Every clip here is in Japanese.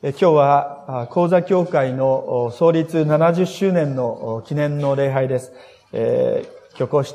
今日は高座教会の創立70周年の記念の礼拝です。今日こうして、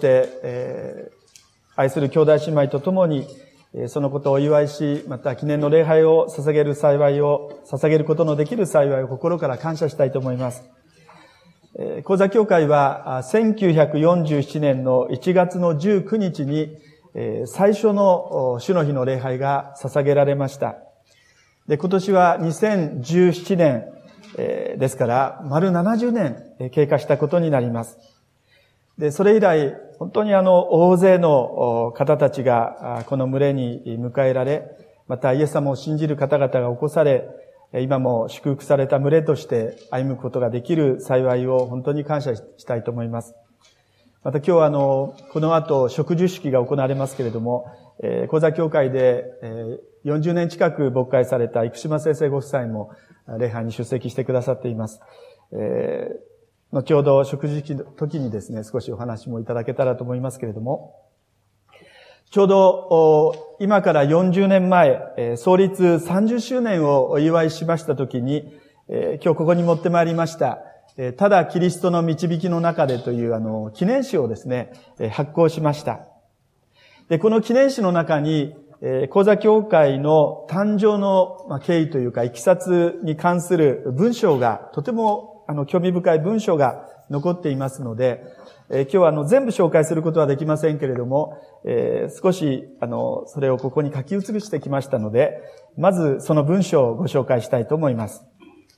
愛する兄弟姉妹と共にそのことをお祝いし、また記念の礼拝を捧げることのできる幸いを心から感謝したいと思います。高座教会は1947年の1月の19日に最初の主の日の礼拝が捧げられました。で、今年は2017年ですから、丸70年経過したことになります。で、それ以来、本当に大勢の方たちがこの群れに迎えられ、またイエス様を信じる方々が起こされ、今も祝福された群れとして歩むことができる幸いを本当に感謝したいと思います。また今日はこの後植樹式が行われますけれども、高座教会で40年近く牧会された生島先生ご夫妻も礼拝に出席してくださっています。後ほど植樹式の時にですね、少しお話もいただけたらと思いますけれども、ちょうど今から40年前、創立30周年をお祝いしました時に、今日ここに持ってまいりました、ただキリストの導きの中でという記念誌をですね、発行しました。で、この記念誌の中に、高座教会の誕生の経緯というか、いきさつに関する文章が、とても興味深い文章が残っていますので、今日は全部紹介することはできませんけれども、少しそれをここに書き写してきましたので、まずその文章をご紹介したいと思います。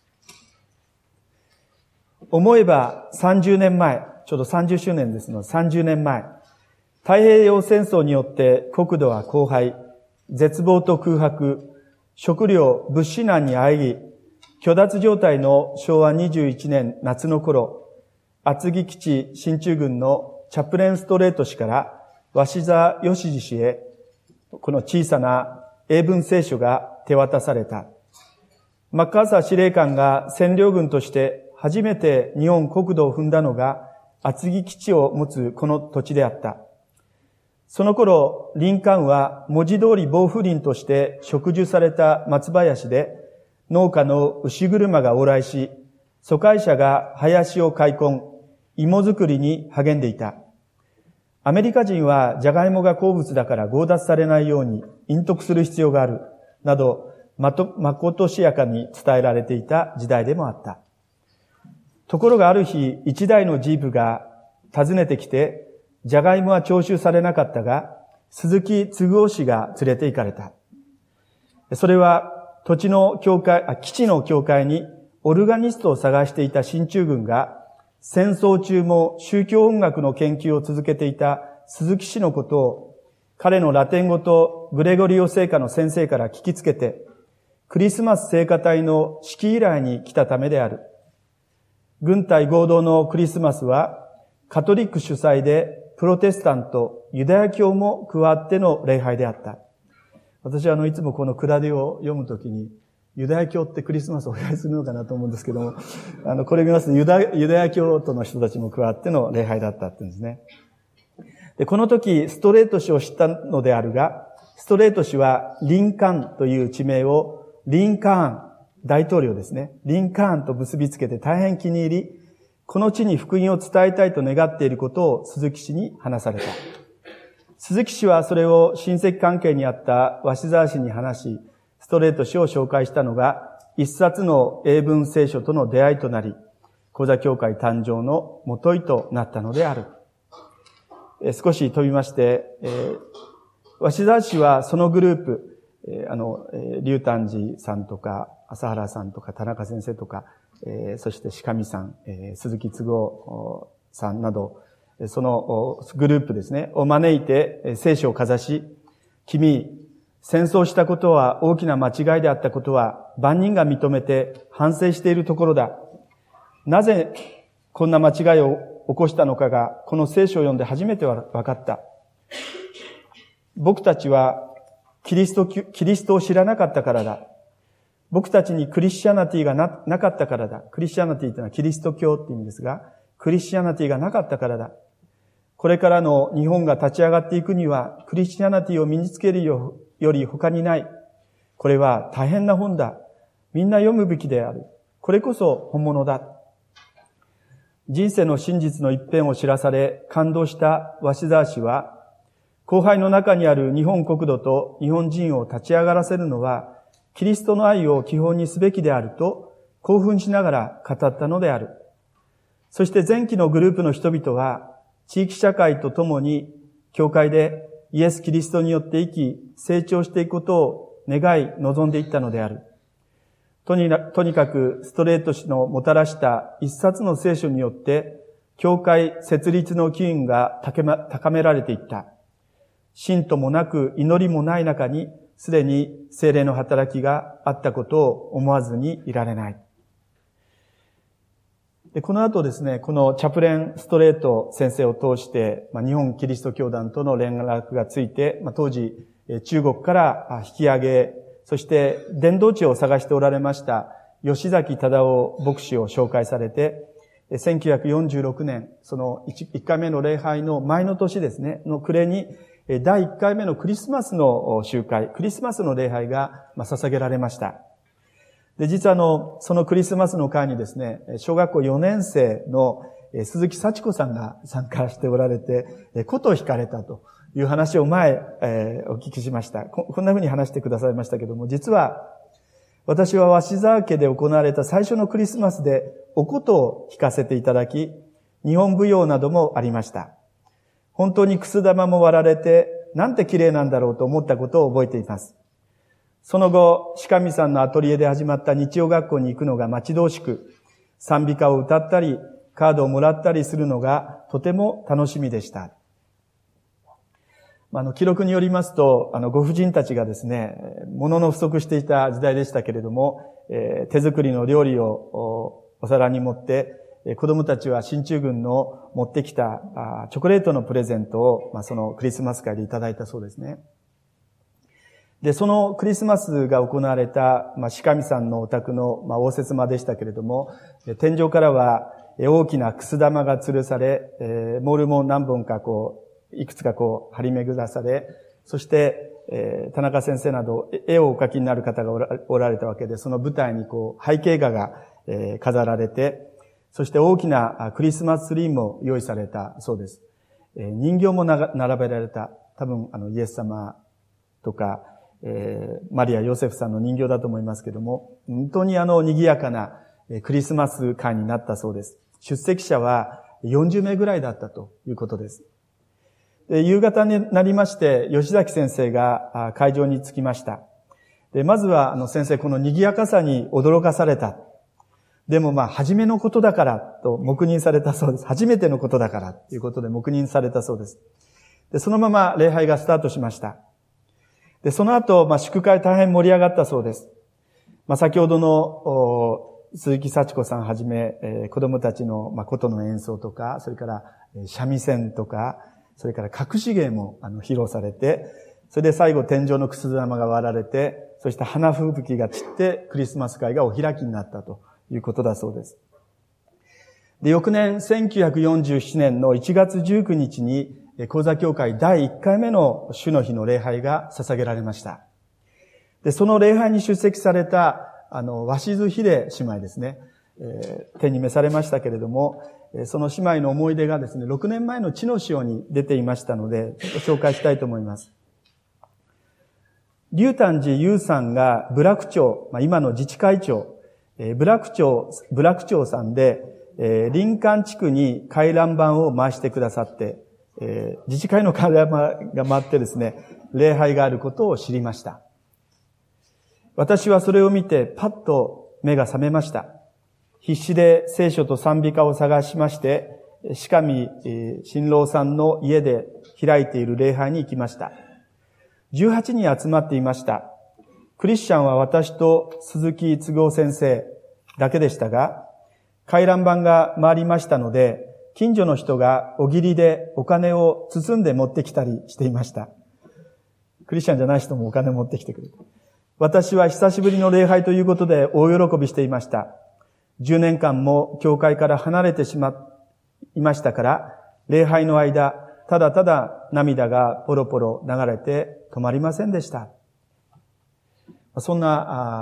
思えば30年前、ちょうど30周年ですので30年前、太平洋戦争によって国土は荒廃、絶望と空白、食料、物資難にあえぎ、虚脱状態の昭和21年夏の頃、厚木基地進駐軍のチャプレンストレート氏から鷲座義次氏へ、この小さな英文聖書が手渡された。マッカーサー司令官が占領軍として初めて日本国土を踏んだのが厚木基地を持つこの土地であった。その頃、林間は文字通り防風林として植樹された松林で、農家の牛車が往来し、疎開者が林を開墾、芋作りに励んでいた。アメリカ人はジャガイモが好物だから強奪されないように隠匿する必要がある、など、まことしやかに伝えられていた時代でもあった。ところがある日、一台のジープが訪ねてきて、ジャガイモは徴収されなかったが、鈴木嗣夫氏が連れて行かれた。それは、基地の教会にオルガニストを探していた進駐軍が、戦争中も宗教音楽の研究を続けていた鈴木氏のことを、彼のラテン語とグレゴリオ聖歌の先生から聞きつけて、クリスマス聖歌隊の指揮依頼に来たためである。軍隊合同のクリスマスは、カトリック主催で、プロテスタント、ユダヤ教も加わっての礼拝であった。私はいつもこのクラデを読むときに、ユダヤ教ってクリスマスをお祝いするのかなと思うんですけども、これ見ますとユダヤ教徒の人たちも加わっての礼拝だったって言うんですね。で、この時、ストレート氏を知ったのであるが、ストレート氏はリンカーンという地名をリンカーン、大統領ですね。リンカーンと結びつけて大変気に入り、この地に福音を伝えたいと願っていることを鈴木氏に話された。鈴木氏はそれを親戚関係にあった鷲沢氏に話し、ストレート氏を紹介したのが一冊の英文聖書との出会いとなり、高座教会誕生の元いとなったのである。少し飛びまして、鷲沢氏はそのグループ、龍丹寺さんとか、朝原さんとか、田中先生とか、そして鹿見さん、鈴木嗣夫さんなど、そのグループですね、を招いて聖書をかざし、君、戦争したことは大きな間違いであったことは万人が認めて反省しているところだ。なぜこんな間違いを起こしたのかが、この聖書を読んで初めて分かった。僕たちはキリストを知らなかったからだ。僕たちにクリスチャナティがなかったからだ。クリスチャナティというのはキリスト教って意味ですが、クリスチャナティがなかったからだ。これからの日本が立ち上がっていくには、クリスチャナティを身につけるより他にない。これは大変な本だ。 みんな読むべきである。これこそ本物だ。人生の真実の一辺を知らされ感動した鷲澤氏は、荒廃の中にある日本国土と日本人を立ち上がらせるのは、キリストの愛を基本にすべきであると興奮しながら語ったのである。そして前期のグループの人々は、地域社会とともに教会でイエス・キリストによって生き、成長していくことを願い望んでいったのである。とにかくストレート氏のもたらした一冊の聖書によって、教会設立の機運が高められていった。信徒もなく祈りもない中に、すでに聖霊の働きがあったことを思わずにいられない。で、この後ですね、このチャプレン・ストレート先生を通して、日本キリスト教団との連絡がついて、当時、中国から引き上げ、そして伝道地を探しておられました吉崎忠夫牧師を紹介されて、1946年、その1回目の礼拝の前の年ですね、の暮れに、第1回目のクリスマスの集会、クリスマスの礼拝が捧げられました。で、実はそのクリスマスの会にですね、小学校4年生の鈴木幸子さんが参加しておられて、琴を弾かれたという話を前、お聞きしました。こんな風に話してくださいましたけども、実は私は鷲澤家で行われた最初のクリスマスでお琴を弾かせていただき、日本舞踊などもありました。本当にくす玉も割られて、なんて綺麗なんだろうと思ったことを覚えています。その後、鹿見さんのアトリエで始まった日曜学校に行くのが待ち遠しく、賛美歌を歌ったり、カードをもらったりするのがとても楽しみでした。記録によりますと、ご婦人たちがですね、物の不足していた時代でしたけれども、手作りの料理をお皿に盛って、子供たちは進駐軍の持ってきたチョコレートのプレゼントを、そのクリスマス会でいただいたそうですね。で、そのクリスマスが行われた、鹿見さんのお宅の、応接間でしたけれども、天井からは大きなくす玉が吊るされ、モールも何本かいくつか張り巡らされ、そして、田中先生など絵をお描きになる方がおられたわけで、その舞台に背景画が飾られて、そして大きなクリスマスツリーも用意されたそうです。人形も並べられた、多分イエス様とか、マリア・ヨセフさんの人形だと思いますけども、本当に賑やかなクリスマス会になったそうです。出席者は40名ぐらいだったということです。で、夕方になりまして、吉崎先生が会場に着きました。で、まずは先生、この賑やかさに驚かされた。でも初めのことだからと黙認されたそうです。初めてのことだからということで黙認されたそうです。で、そのまま礼拝がスタートしました。で、その後、祝会大変盛り上がったそうです。先ほどの鈴木幸子さんはじめ、子供たちの琴の演奏とか、それから三味線とか、それから隠し芸も披露されて、それで最後天井のくす玉が割られて、そして花吹雪が散ってクリスマス会がお開きになったということだそうです。で、翌年1947年の1月19日に高座教会第1回目の主の日の礼拝が捧げられました。で、その礼拝に出席された鷲津秀姉妹ですね、天に召されましたけれども、その姉妹の思い出がですね、6年前の地の潮に出ていましたので、ちょっと紹介したいと思います。龍丹寺優さんが部落長、今の自治会長、部落長さんで、林間地区に回覧板を回してくださって、自治会の回覧板が回ってですね、礼拝があることを知りました。私はそれを見てパッと目が覚めました。必死で聖書と賛美歌を探しまして、鹿見新郎さんの家で開いている礼拝に行きました。18人集まっていました。クリスチャンは私と鈴木嗣夫先生だけでしたが、回覧板が回りましたので、近所の人がおぎりでお金を包んで持ってきたりしていました。クリスチャンじゃない人もお金を持ってきてくれる。私は久しぶりの礼拝ということで大喜びしていました。10年間も教会から離れていましたから、礼拝の間、ただただ涙がポロポロ流れて止まりませんでした。そんな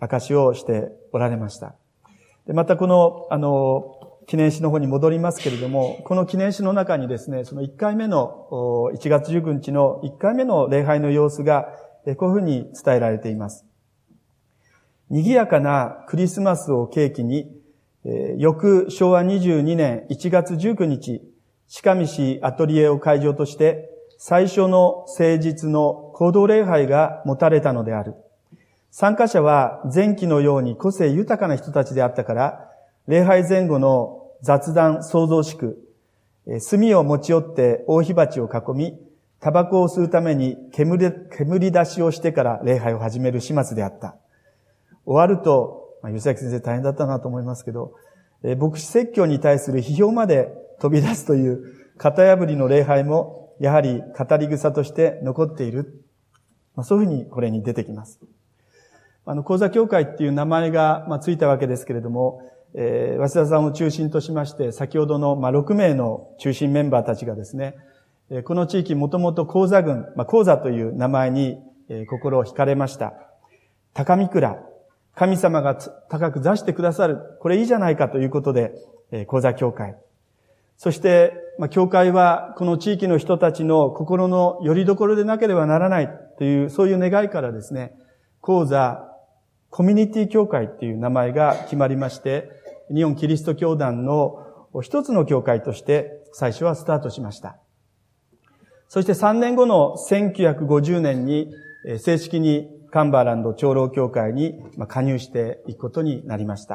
証をしておられました。で、またこの、記念誌の方に戻りますけれども、この記念誌の中にですね、その1回目の、1月19日の1回目の礼拝の様子が、こういうふうに伝えられています。賑やかなクリスマスを契機に、翌昭和22年1月19日、鹿見市アトリエを会場として、最初の誠実の行動礼拝が持たれたのである。参加者は前期のように個性豊かな人たちであったから、礼拝前後の雑談創造しく、炭を持ち寄って大火鉢を囲み、タバコを吸うために煙出しをしてから礼拝を始める始末であった。終わると、吉崎先生大変だったなと思いますけど、牧師説教に対する批評まで飛び出すという型破りの礼拝も、やはり語り草として残っている。そういうふうにこれに出てきます。講座協会っていう名前がついたわけですけれども、早稲田さんを中心としまして、先ほどの6名の中心メンバーたちがですね、この地域もともと高座郡、高座という名前に心を惹かれました。高見倉、神様が高く座してくださる、これいいじゃないかということで、高座協会。そして、教会はこの地域の人たちの心の拠り所でなければならないという、そういう願いからですね、高座コミュニティ教会っていう名前が決まりまして、日本キリスト教団の一つの教会として最初はスタートしました。そして3年後の1950年に正式にカンバーランド長老教会に加入していくことになりました。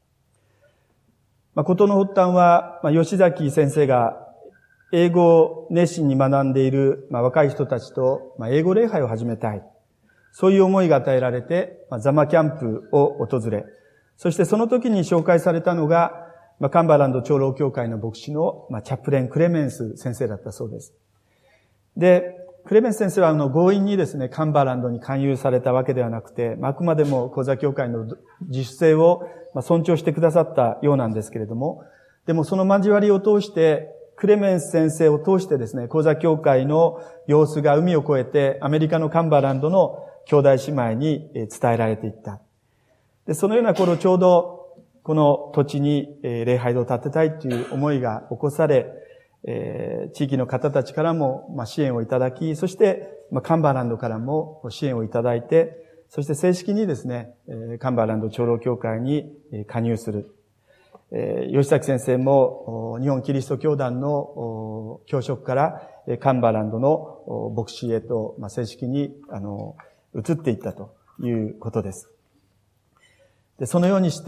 事の発端は、吉崎先生が英語を熱心に学んでいる若い人たちと英語礼拝を始めたい。そういう思いが与えられて、ザマキャンプを訪れ、そしてその時に紹介されたのが、カンバーランド長老教会の牧師のチャップレン・クレメンス先生だったそうです。で、クレメンス先生は強引にですね、カンバーランドに勧誘されたわけではなくて、あくまでも講座教会の自主性を尊重してくださったようなんですけれども、でもその交わりを通して、クレメンス先生を通してですね、講座教会の様子が海を越えて、アメリカのカンバーランドの兄弟姉妹に伝えられていった。で、そのような頃ちょうど、この土地に礼拝堂を建てたいという思いが起こされ、地域の方たちからも支援をいただき、そしてカンバーランドからも支援をいただいて、そして正式にですね、カンバーランド長老教会に加入する。吉崎先生も日本キリスト教団の教職からカンバーランドの牧師へと正式に移っていったということです。で、そのようにして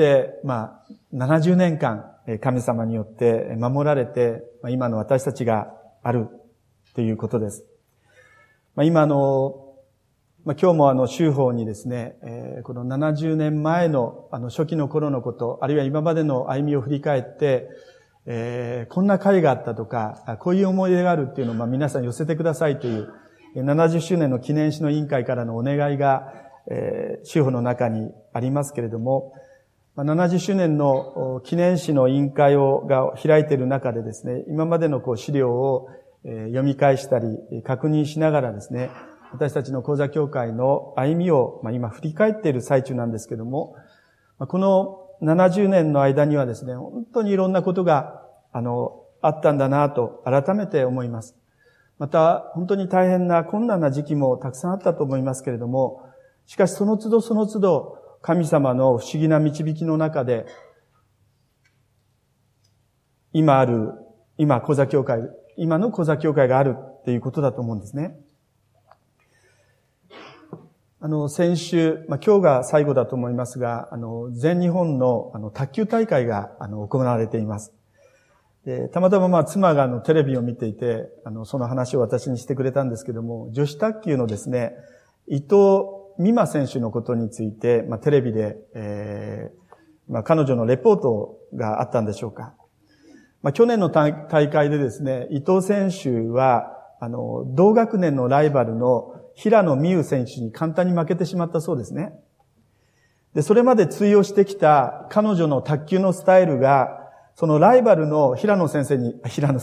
、70年間、神様によって守られて、今の私たちがあるということです。今今日も修法にですね、この70年前の初期の頃のこと、あるいは今までの歩みを振り返って、こんな会があったとか、こういう思い出があるっていうのを皆さん寄せてくださいという、70周年の記念誌の委員会からのお願いが、修法の中にありますけれども、70周年の記念誌の委員会が開いている中でですね、今までの資料を読み返したり確認しながらですね、私たちの講座協会の歩みを今振り返っている最中なんですけども、この70年の間にはですね、本当にいろんなことがあったんだなと改めて思います。また本当に大変な困難な時期もたくさんあったと思いますけれども、しかしその都度その都度神様の不思議な導きの中で、今の講座協会があるっていうことだと思うんですね。先週、今日が最後だと思いますが、全日本の卓球大会が行われています。で、たまたま妻がテレビを見ていて、その話を私にしてくれたんですけども、女子卓球のですね、伊藤美誠選手のことについて、テレビで、彼女のレポートがあったんでしょうか。去年の大会でですね、伊藤選手は、同学年のライバルの平野美宇選手に簡単に負けてしまったそうですね。で、それまで通用してきた彼女の卓球のスタイルが、そのライバルの平野選手に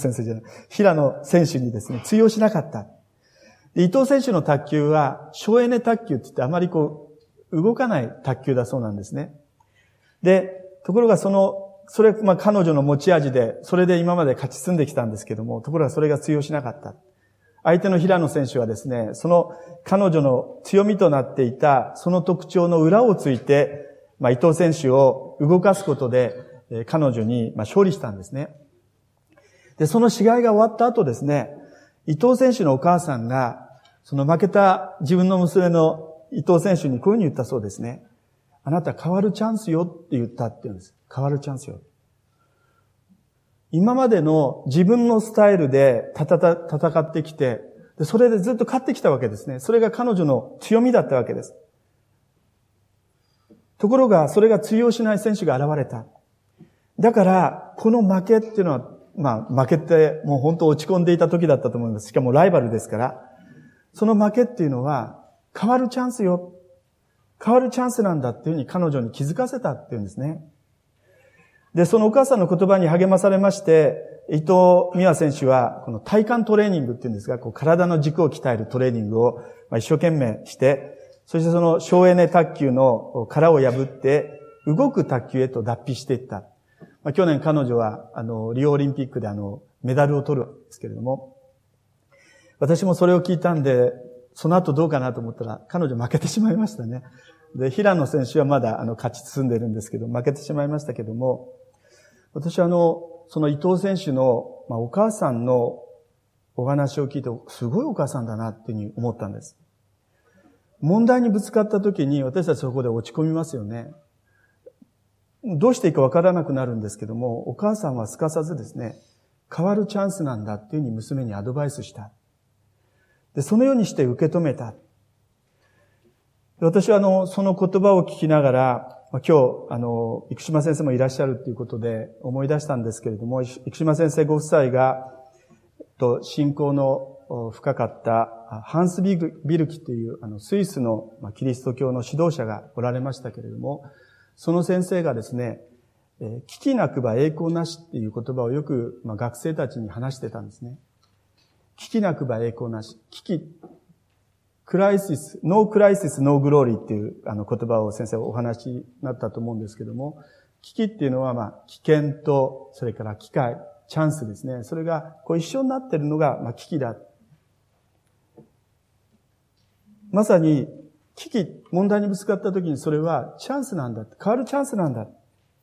ですね、通用しなかった。で、伊藤選手の卓球は、省エネ卓球って言ってあまり動かない卓球だそうなんですね。で、ところが彼女の持ち味で、それで今まで勝ち進んできたんですけども、ところがそれが通用しなかった。相手の平野選手はですね、その彼女の強みとなっていた、その特徴の裏をついて、伊藤選手を動かすことで、彼女に勝利したんですね。で、その試合が終わった後ですね、伊藤選手のお母さんが、その負けた自分の娘の伊藤選手にこういうふうに言ったそうですね。あなた変わるチャンスよって言ったって言うんです。変わるチャンスよ。今までの自分のスタイルで戦ってきて、それでずっと勝ってきたわけですね。それが彼女の強みだったわけです。ところが、それが通用しない選手が現れた。だから、この負けっていうのは、負けてもう本当落ち込んでいた時だったと思います。しかもライバルですから、その負けっていうのは、変わるチャンスよ。変わるチャンスなんだっていうふうに彼女に気づかせたっていうんですね。で、そのお母さんの言葉に励まされまして、伊藤美誠選手は、この体幹トレーニングっていうんですが、体の軸を鍛えるトレーニングを一生懸命して、そしてその省エネ卓球の殻を破って、動く卓球へと脱皮していった。去年彼女は、リオオリンピックでメダルを取るんですけれども、私もそれを聞いたんで、その後どうかなと思ったら、彼女負けてしまいましたね。で、平野選手はまだ勝ち進んでいるんですけど、負けてしまいましたけども、私はその伊藤選手の、お母さんのお話を聞いて、すごいお母さんだなっていうふうに思ったんです。問題にぶつかった時に私たちそこで落ち込みますよね。どうしていいかわからなくなるんですけども、お母さんはすかさずですね、変わるチャンスなんだっていうふうに娘にアドバイスした。で、そのようにして受け止めた。私はその言葉を聞きながら、今日、生島先生もいらっしゃるっていうことで思い出したんですけれども、生島先生ご夫妻が、信仰の深かったハンス・ビルキというスイスのキリスト教の指導者がおられましたけれども、その先生がですね、危機なくば栄光なしっていう言葉をよく学生たちに話してたんですね。危機なくば栄光なし。クライシス、ノークライシス、ノーグローリーっていう言葉を先生お話になったと思うんですけども、危機っていうのは危険と、それから機会、チャンスですね。それが一緒になっているのが危機だ。まさに問題にぶつかった時にそれはチャンスなんだ。変わるチャンスなんだ。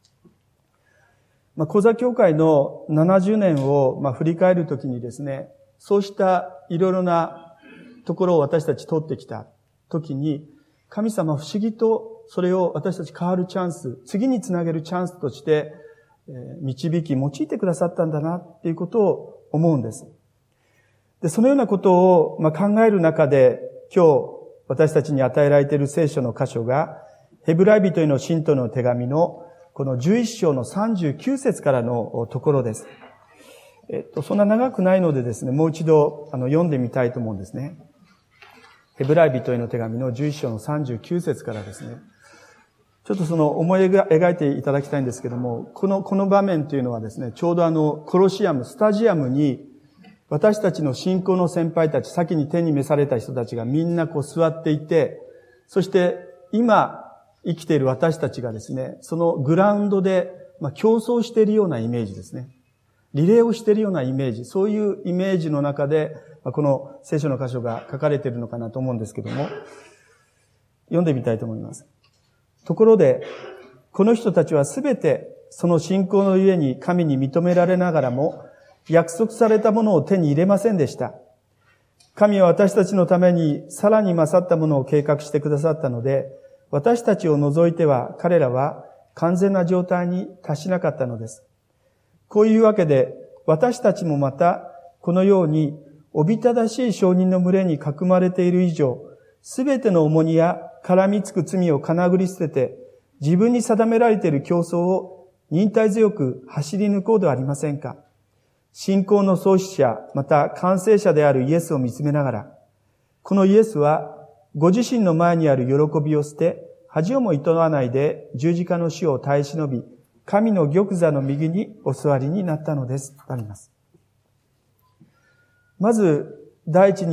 コザ教会の70年を振り返るときにですね、そうしたいろいろなところを私たち通ってきたときに、神様不思議とそれを私たち変わるチャンス、次につなげるチャンスとして導き、用いてくださったんだなっていうことを思うんです。で、そのようなことを考える中で、今日私たちに与えられている聖書の箇所が、ヘブライ人への信徒の手紙のこの11章の39節からのところです。そんな長くないのでですね、もう一度読んでみたいと思うんですね。ヘブライ人への手紙の11章の39節からですね。ちょっとその思い描いていただきたいんですけども、この場面というのはですね、ちょうどコロシアム、スタジアムに私たちの信仰の先輩たち、先に天に召された人たちがみんな座っていて、そして今生きている私たちがですね、そのグラウンドで競争しているようなイメージですね。リレーをしているようなイメージ、そういうイメージの中で、この聖書の箇所が書かれているのかなと思うんですけども、読んでみたいと思います。ところで、この人たちはすべてその信仰のゆえに神に認められながらも、約束されたものを手に入れませんでした。神は私たちのためにさらに勝ったものを計画してくださったので、私たちを除いては彼らは完全な状態に達しなかったのです。こういうわけで、私たちもまたこのようにおびただしい証人の群れに囲まれている以上、すべての重荷や絡みつく罪をかなぐり捨てて、自分に定められている競争を忍耐強く走り抜こうではありませんか。信仰の創始者、また完成者であるイエスを見つめながら、このイエスはご自身の前にある喜びを捨て、恥をも厭わないで十字架の死を耐え忍び、神の玉座の右にお座りになったのです。とあります。まず、第一に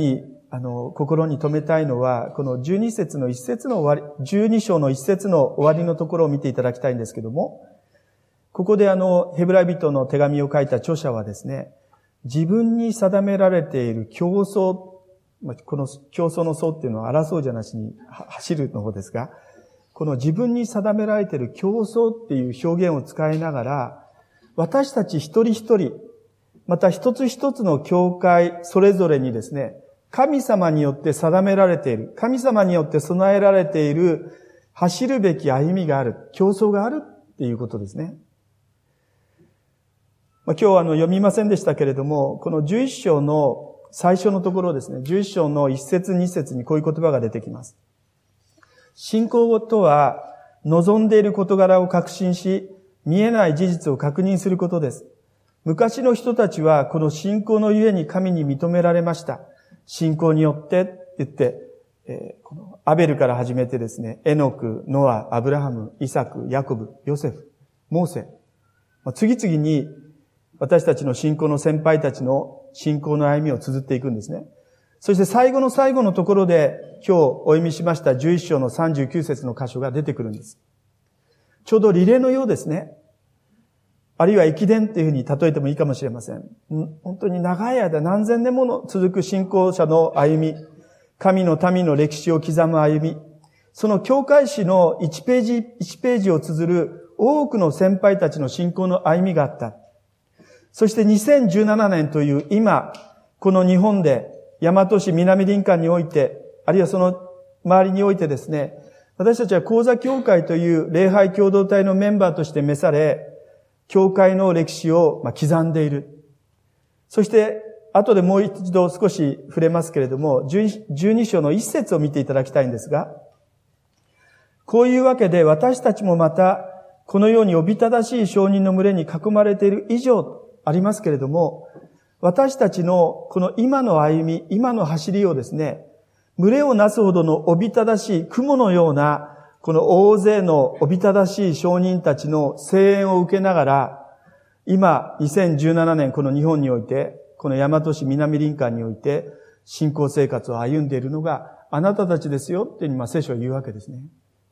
心に留めたいのは、この12節の一節の終わり、12章の一節の終わりのところを見ていただきたいんですけども、ここでヘブライ人の手紙を書いた著者はですね、自分に定められている競争、この競争の争っていうのは争うじゃなしに走るの方ですが、この自分に定められている競争っていう表現を使いながら、私たち一人一人、また一つ一つの教会それぞれにですね、神様によって定められている、神様によって備えられている走るべき歩みがある、競争があるっていうことですね。今日は読みませんでしたけれども、この11章の最初のところですね、11章の1節2節にこういう言葉が出てきます。信仰とは、望んでいる事柄を確信し、見えない事実を確認することです。昔の人たちはこの信仰のゆえに神に認められました。信仰によってって言って、このアベルから始めてですね、エノク、ノア、アブラハム、イサク、ヤコブ、ヨセフ、モーセ、次々に私たちの信仰の先輩たちの信仰の歩みを綴っていくんですね。そして最後の最後のところで今日お読みしました11章の39節の箇所が出てくるんです。ちょうどリレーのようですね。あるいは駅伝っていうふうに例えてもいいかもしれません。本当に長い間何千年も続く信仰者の歩み、神の民の歴史を刻む歩み、その教会史の1ページ1ページを綴る多くの先輩たちの信仰の歩みがあった。そして2017年という今、この日本で大和市南林間において、あるいはその周りにおいてですね、私たちは講座教会という礼拝共同体のメンバーとして召され、教会の歴史を刻んでいる。そして、後でもう一度少し触れますけれども、12章の一節を見ていただきたいんですが、こういうわけで私たちもまた、このようにおびただしい証人の群れに囲まれている以上ありますけれども、私たちのこの今の歩み、今の走りをですね、群れをなすほどのおびただしい雲のような、この大勢のおびただしい証人たちの声援を受けながら、今、2017年この日本において、この大和市南林間において、信仰生活を歩んでいるのがあなたたちですよっていうふうに聖書は言うわけですね。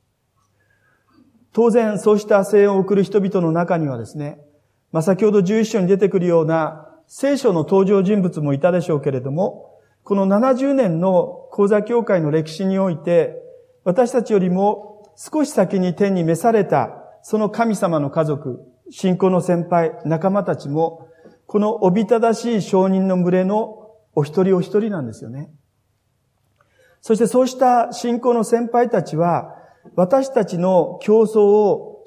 当然、そうした声援を送る人々の中にはですね、先ほど11章に出てくるような聖書の登場人物もいたでしょうけれども、この70年の講座教会の歴史において、私たちよりも少し先に天に召された、その神様の家族、信仰の先輩、仲間たちも、このおびただしい証人の群れのお一人お一人なんですよね。そしてそうした信仰の先輩たちは、私たちの競争を、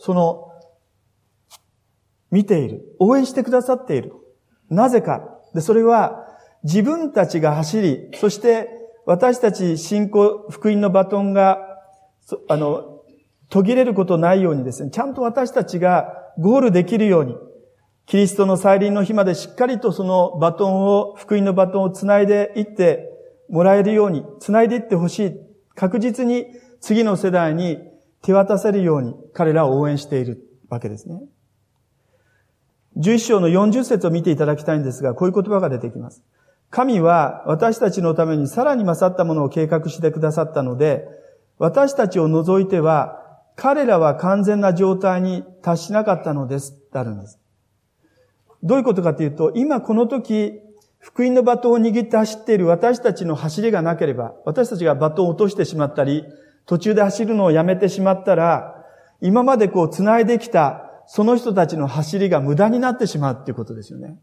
見ている。応援してくださっている。なぜか。それは、自分たちが走り、そして私たち信仰、福音のバトンが、途切れることないようにですね、ちゃんと私たちがゴールできるように、キリストの再臨の日までしっかりとそのバトンを、福音のバトンをつないでいってもらえるように、つないでいってほしい。確実に次の世代に手渡せるように彼らを応援しているわけですね。11章の40節を見ていただきたいんですが、こういう言葉が出てきます。神は私たちのためにさらに勝ったものを計画してくださったので、私たちを除いては、彼らは完全な状態に達しなかったのです、ってあるんです。どういうことかというと、今この時、福音のバトンを握って走っている私たちの走りがなければ、私たちがバトンを落としてしまったり、途中で走るのをやめてしまったら、今まで繋いできたその人たちの走りが無駄になってしまうっていうことですよね。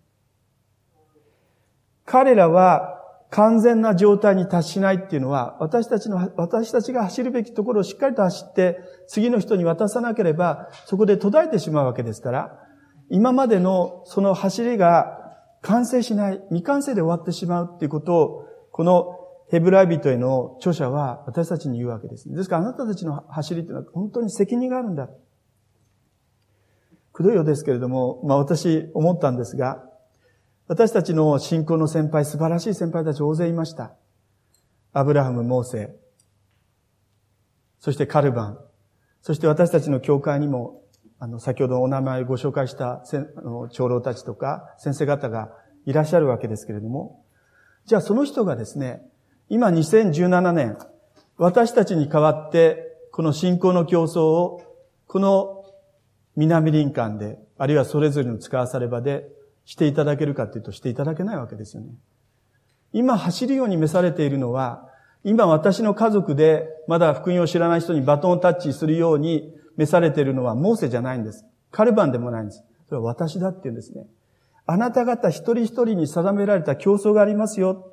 彼らは完全な状態に達しないっていうのは、私たちが走るべきところをしっかりと走って、次の人に渡さなければ、そこで途絶えてしまうわけですから、今までのその走りが完成しない、未完成で終わってしまうっていうことを、このヘブライ人への著者は私たちに言うわけです。ですからあなたたちの走りっていうのは本当に責任があるんだ。くどいようですけれども、私思ったんですが、私たちの信仰の先輩、素晴らしい先輩たち大勢いました。アブラハム、モーセ、そしてカルバン、そして私たちの教会にも、先ほどお名前をご紹介した長老たちとか先生方がいらっしゃるわけですけれども、じゃあその人がですね、 今2017年、私たちに代わって、この信仰の競争を、この南林間で、あるいはそれぞれの使わされ場でしていただけるかというとしていただけないわけですよね。今走るように召されているのは、今私の家族でまだ福音を知らない人にバトンをタッチするように召されているのはモーセじゃないんです。カルバンでもないんです。それは私だっていうんですね。あなた方一人一人に定められた競争がありますよ。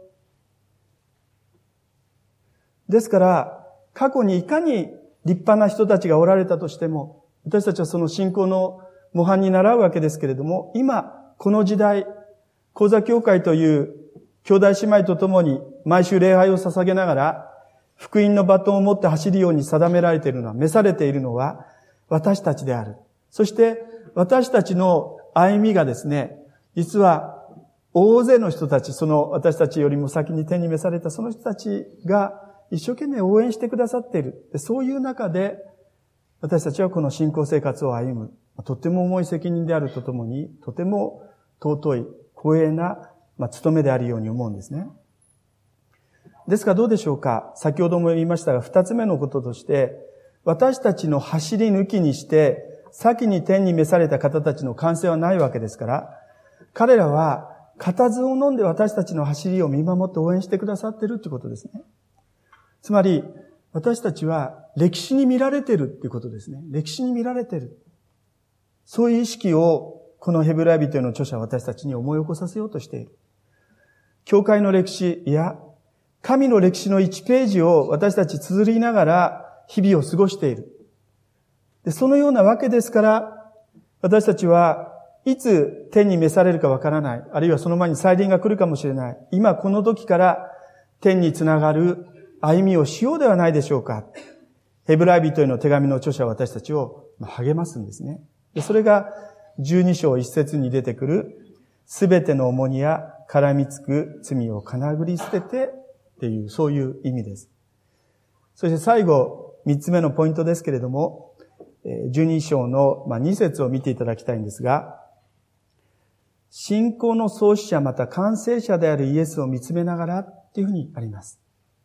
ですから、過去にいかに立派な人たちがおられたとしても、私たちはその信仰の模範に習うわけですけれども、今、この時代、講座教会という兄弟姉妹と共に毎週礼拝を捧げながら、福音のバトンを持って走るように定められているのは、召されているのは私たちである。そして私たちの歩みがですね、実は大勢の人たち、その私たちよりも先に天に召されたその人たちが一生懸命応援してくださっている。そういう中で私たちはこの信仰生活を歩む。とっても重い責任であるとともに、とても尊い、光栄な、務めであるように思うんですね。ですからどうでしょうか。先ほども言いましたが、二つ目のこととして、私たちの走り抜きにして、先に天に召された方たちの完成はないわけですから、彼らは固唾を飲んで私たちの走りを見守って応援してくださっているということですね。つまり、私たちは歴史に見られているということですね。歴史に見られている。そういう意識を、このヘブライ人への著者は私たちに思い起こさせようとしている。教会の歴史、いや、神の歴史の1ページを私たち綴りながら日々を過ごしている。で、そのようなわけですから、私たちはいつ天に召されるかわからない。あるいはその前に再臨が来るかもしれない。今この時から天につながる歩みをしようではないでしょうか。ヘブライ人への手紙の著者は私たちを励ますんですね。で、それが12章1節に出てくる、すべての重荷や絡みつく罪をかなぐり捨ててっていう、そういう意味です。そして最後、3つ目のポイントですけれども、12章の2節を見ていただきたいんですが、信仰の創始者また完成者であるイエスを見つめながらっていうふうにあります。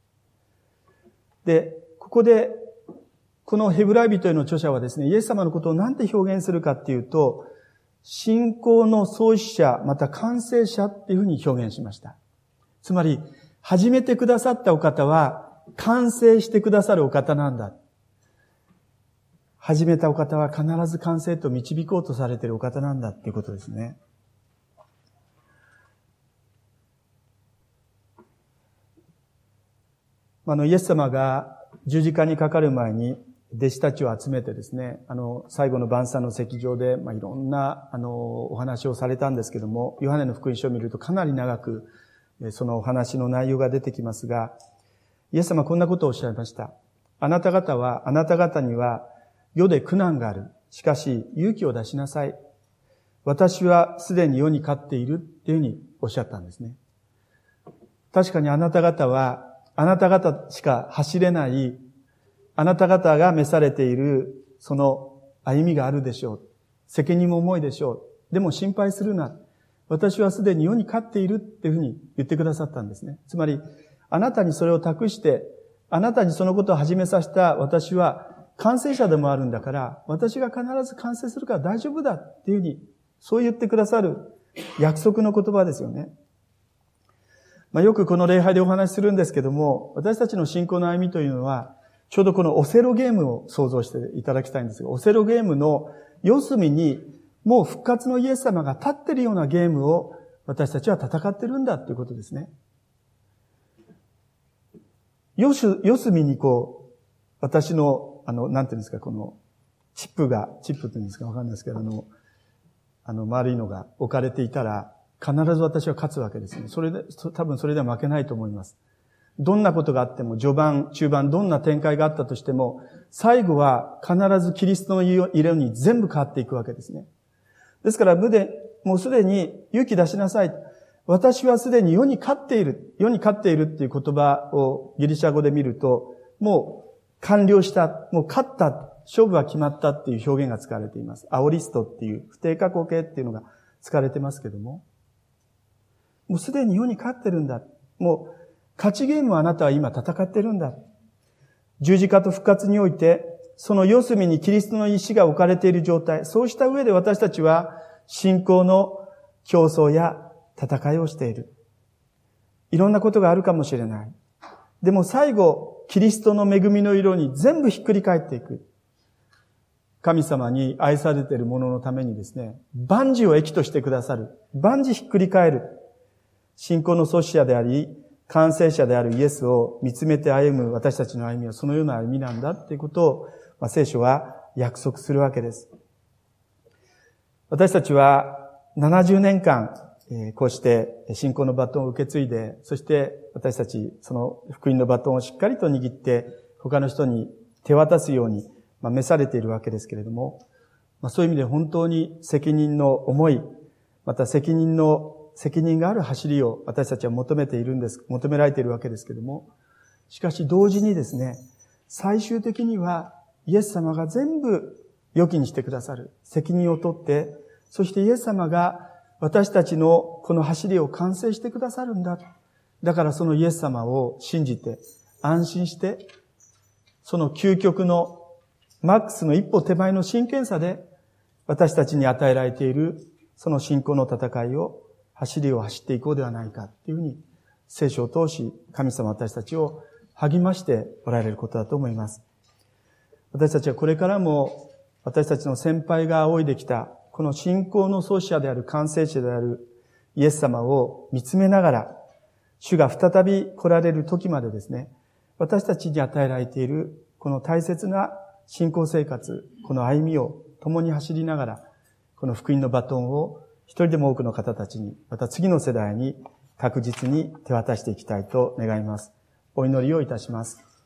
で、ここで、このヘブライ人への著者はですね、イエス様のことを何て表現するかっていうと、信仰の創始者また完成者っていうふうに表現しました。つまり、始めてくださったお方は完成してくださるお方なんだ。始めたお方は必ず完成と導こうとされているお方なんだっていうことですね。イエス様が十字架にかかる前に弟子たちを集めてですね、最後の晩餐の席上で、いろんな、お話をされたんですけども、ヨハネの福音書を見るとかなり長く、そのお話の内容が出てきますが、イエス様はこんなことをおっしゃいました。あなた方には世で苦難がある。しかし勇気を出しなさい。私はすでに世に勝っているっていうふうにおっしゃったんですね。確かにあなた方は、あなた方しか走れない、あなた方が召されているその歩みがあるでしょう。責任も重いでしょう。でも心配するな。私はすでに世に勝っているっていうふうに言ってくださったんですね。つまり、あなたにそれを託して、あなたにそのことを始めさせた私は完成者でもあるんだから、私が必ず完成するから大丈夫だっていうふうに、そう言ってくださる約束の言葉ですよね。よくこの礼拝でお話しするんですけども、私たちの信仰の歩みというのは、ちょうどこのオセロゲームを想像していただきたいんですが、オセロゲームの四隅にもう復活のイエス様が立っているようなゲームを私たちは戦ってるんだということですね。四隅に私の、なんていうんですか、このチップっていうんですかわかんないですけど、丸いのが置かれていたら、必ず私は勝つわけですね。多分それでは負けないと思います。どんなことがあっても、序盤、中盤、どんな展開があったとしても、最後は必ずキリストの色に全部変わっていくわけですね。ですから、もうすでに勇気出しなさい。私はすでに世に勝っているっていう言葉をギリシャ語で見ると、もう完了した、もう勝った、勝負は決まったっていう表現が使われています。アオリストっていう不定過去形っていうのが使われてますけども、もうすでに世に勝ってるんだ。もう勝ちゲームをあなたは今戦ってるんだ。十字架と復活において、その四隅にキリストの石が置かれている状態、そうした上で私たちは信仰の競争や戦いをしている。いろんなことがあるかもしれない。でも最後、キリストの恵みの色に全部ひっくり返っていく。神様に愛されている者のためにですね、万事を益としてくださる。万事ひっくり返る。信仰の創始者であり、完成者であるイエスを見つめて歩む私たちの歩みはそのような歩みなんだっていうことを、聖書は約束するわけです。私たちは70年間、こうして信仰のバトンを受け継いで、そして私たちその福音のバトンをしっかりと握って他の人に手渡すように召されているわけですけれども、そういう意味で本当に責任の重い、また責任がある走りを私たちは求められているわけですけれども、しかし同時にですね、最終的にはイエス様が全部良きにしてくださる。責任を取って、そしてイエス様が私たちのこの走りを完成してくださるんだ。だからそのイエス様を信じて、安心して、その究極のマックスの一歩手前の真剣さで、私たちに与えられているその信仰の戦いを、走りを走っていこうではないかっていうふうに、聖書を通し、神様私たちを励ましておられることだと思います。私たちはこれからも、私たちの先輩が仰いできた、この信仰の創始者である完成者であるイエス様を見つめながら、主が再び来られる時までですね、私たちに与えられているこの大切な信仰生活、この歩みを共に走りながら、この福音のバトンを一人でも多くの方たちに、また次の世代に確実に手渡していきたいと願います。お祈りをいたします。